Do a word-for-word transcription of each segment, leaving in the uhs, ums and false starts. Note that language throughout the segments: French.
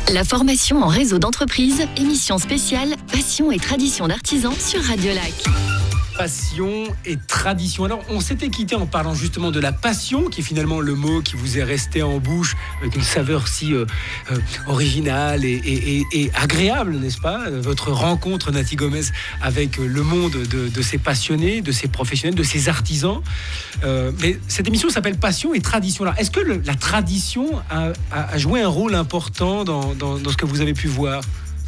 La formation en réseau d'entreprise, émission spéciale Passion et tradition d'artisans sur Radio Lac. Passion et tradition. Alors, on s'était quitté en parlant justement de la passion, qui est finalement le mot qui vous est resté en bouche, avec une saveur si euh, euh, originale et, et, et, et agréable, n'est-ce pas ? Votre rencontre, Nati Gomez, avec le monde de, de ces passionnés, de ces professionnels, de ces artisans. Euh, mais cette émission s'appelle Passion et tradition. Alors, est-ce que le, la tradition a, a, a joué un rôle important dans, dans, dans ce que vous avez pu voir ?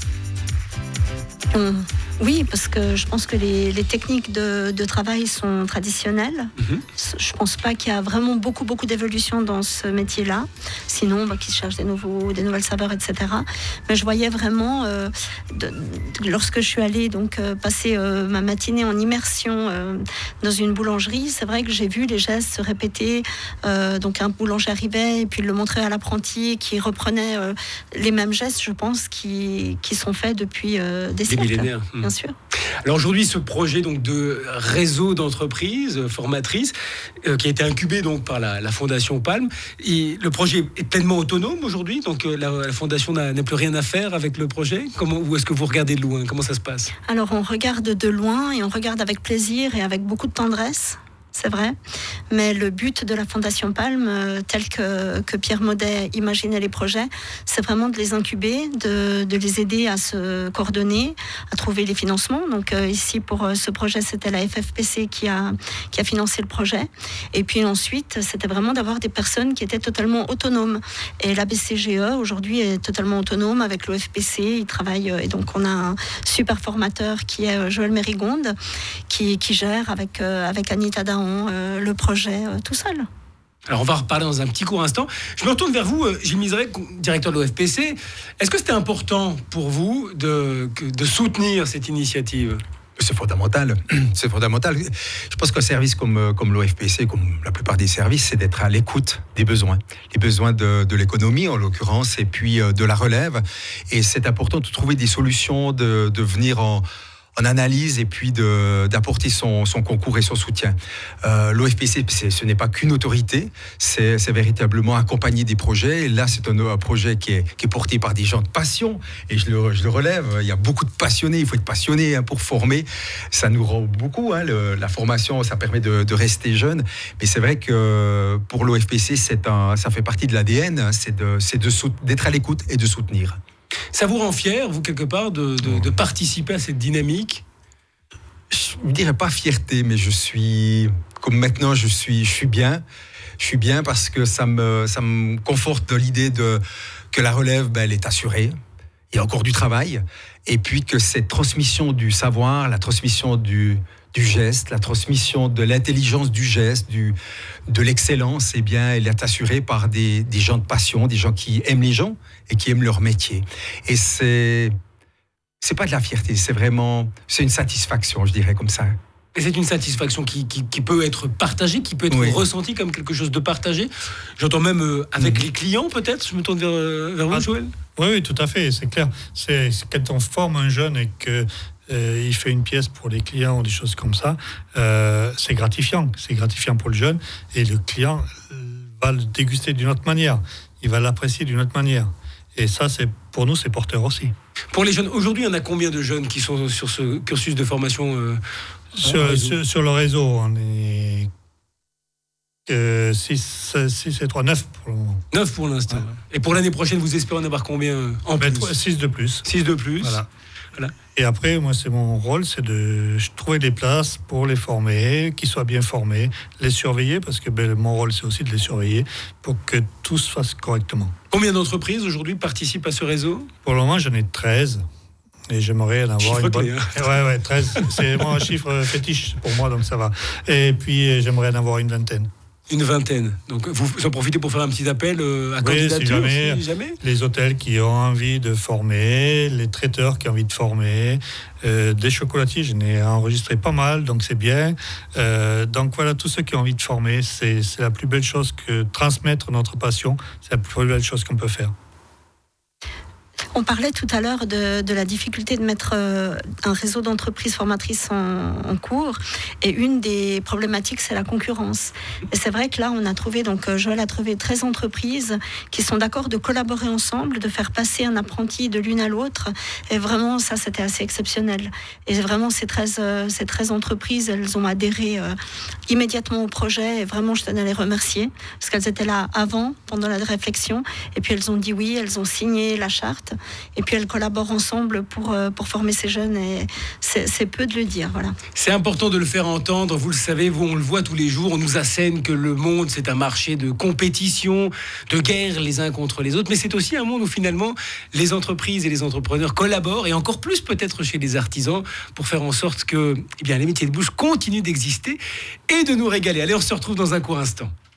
Hum. Oui, parce que je pense que les, les techniques de, de travail sont traditionnelles. Mm-hmm. Je ne pense pas qu'il y a vraiment beaucoup, beaucoup d'évolution dans ce métier-là. Sinon, bah, qu'ils cherchent des, nouveaux, des nouvelles saveurs, et cetera. Mais je voyais vraiment, euh, de, de, lorsque je suis allée donc, euh, passer euh, ma matinée en immersion euh, dans une boulangerie, c'est vrai que j'ai vu les gestes se répéter. Euh, donc un boulanger arrivait et puis il le montrait à l'apprenti qui reprenait euh, les mêmes gestes, je pense, qui, qui sont faits depuis euh, des, des siècles. Millénaires. Bien sûr. Alors aujourd'hui, ce projet donc de réseau d'entreprises formatrices euh, qui a été incubé donc par la, la Fondation Palm, et le projet est pleinement autonome aujourd'hui, donc euh, la, la Fondation n'a, n'a plus rien à faire avec le projet. Comment, ou est-ce que vous regardez de loin ? Comment ça se passe ? Alors on regarde de loin et on regarde avec plaisir et avec beaucoup de tendresse. C'est vrai, mais le but de la Fondation Palm, euh, tel que, que Pierre Maudet imaginait les projets, c'est vraiment de les incuber, de, de les aider à se coordonner, à trouver les financements. Donc euh, ici, pour euh, ce projet, c'était la F F P C qui a, qui a financé le projet. Et puis ensuite, c'était vraiment d'avoir des personnes qui étaient totalement autonomes. Et la B C G E, aujourd'hui, est totalement autonome avec l'O F P C. Il travaille, euh, et donc on a un super formateur qui est euh, Joël Mérigonde, qui, qui gère avec, euh, avec Anita Daon Euh, le projet euh, tout seul. Alors on va reparler dans un petit court instant. Je me retourne vers vous, euh, Gilles Miseret, directeur de l'O F P C. Est-ce que c'était important pour vous de, de soutenir cette initiative ? C'est fondamental, c'est fondamental. Je pense qu'un service comme, comme l'O F P C, comme la plupart des services, c'est d'être à l'écoute des besoins. Les besoins de, de l'économie, en l'occurrence, et puis de la relève. Et c'est important de trouver des solutions, de, de venir en... en analyse et puis de, d'apporter son, son concours et son soutien. Euh, L'O F P C, c'est, ce n'est pas qu'une autorité, c'est, c'est véritablement accompagner des projets. Et là, c'est un, un projet qui est, qui est porté par des gens de passion, et je le, je le relève, il y a beaucoup de passionnés, il faut être passionné hein, pour former. Ça nous rend beaucoup, hein, le, la formation, ça permet de, de rester jeune. Mais c'est vrai que pour l'O F P C, c'est un, ça fait partie de l'A D N, hein, c'est, de, c'est de, d'être à l'écoute et de soutenir. Ça vous rend fier, vous, quelque part, de, de, de participer à cette dynamique ? Je ne dirais pas fierté, mais je suis, comme maintenant, je suis, je suis bien. Je suis bien parce que ça me, ça me conforte dans l'idée de, que la relève, ben, elle est assurée. Il y a encore du travail. Et puis que cette transmission du savoir, la transmission du, du geste, la transmission de l'intelligence du geste, du, de l'excellence, eh bien, elle est assurée par des, des gens de passion, des gens qui aiment les gens et qui aiment leur métier. Et c'est, c'est pas de la fierté, c'est vraiment, c'est une satisfaction, je dirais comme ça. Et c'est une satisfaction qui, qui, qui peut être partagée, qui peut être oui. ressentie comme quelque chose de partagé. J'entends même euh, avec mmh. les clients, peut-être. Je me tourne vers, vers vous, ah, Joël. Oui, oui, tout à fait, c'est clair. C'est, c'est quand on forme un jeune et que Euh, il fait une pièce pour les clients ou des choses comme ça, euh, c'est gratifiant. C'est gratifiant pour le jeune et le client va le déguster d'une autre manière. Il va l'apprécier d'une autre manière. Et ça, c'est, pour nous, c'est porteur aussi. Pour les jeunes, aujourd'hui, il y en a combien de jeunes qui sont sur ce cursus de formation euh, sur, sur, sur le réseau, on est euh, six et trois, neuf pour le moment. neuf pour l'instant. Ouais. Et pour l'année prochaine, vous espérez en avoir combien en ben, plus ? six de plus. six de plus. Voilà. Voilà. Et après, moi, c'est mon rôle, c'est de trouver des places pour les former, qu'ils soient bien formés, les surveiller, parce que ben, mon rôle, c'est aussi de les surveiller pour que tout se fasse correctement. Combien d'entreprises aujourd'hui participent à ce réseau ? Pour le moment, j'en ai treize. Et j'aimerais en avoir chiffre une bonne... clé, hein. Ouais, ouais, treize. C'est moi, un chiffre fétiche pour moi, donc ça va. Et puis, j'aimerais en avoir une vingtaine. Une vingtaine. Donc, vous en profitez pour faire un petit appel euh, à oui, candidature, si jamais, si jamais. Les hôtels qui ont envie de former, les traiteurs qui ont envie de former, euh, des chocolatiers, j'en ai enregistré pas mal, donc c'est bien. Euh, donc voilà, tous ceux qui ont envie de former, c'est, c'est la plus belle chose que transmettre notre passion, c'est la plus belle chose qu'on peut faire. On parlait tout à l'heure de, de la difficulté de mettre euh, un réseau d'entreprises formatrices en, en cours. Et une des problématiques, c'est la concurrence. Et c'est vrai que là, on a trouvé, donc Joël a trouvé treize entreprises qui sont d'accord de collaborer ensemble, de faire passer un apprenti de l'une à l'autre. Et vraiment, ça, c'était assez exceptionnel. Et vraiment, ces treize, euh, ces treize entreprises, elles ont adhéré euh, immédiatement au projet. Et vraiment, je tenais à les remercier parce qu'elles étaient là avant, pendant la réflexion. Et puis, elles ont dit oui, elles ont signé la charte. Et puis, elles collaborent ensemble pour, euh, pour former ces jeunes. Et c'est, c'est peu de le dire, voilà. C'est important de le faire entendre. Vous le savez, vous, on le voit tous les jours. On nous assène que le monde, c'est un marché de compétition, de guerre les uns contre les autres. Mais c'est aussi un monde où finalement, les entreprises et les entrepreneurs collaborent, et encore plus peut-être chez les artisans, pour faire en sorte que eh bien, les métiers de bouche continuent d'exister et de nous régaler. Allez, on se retrouve dans un court instant.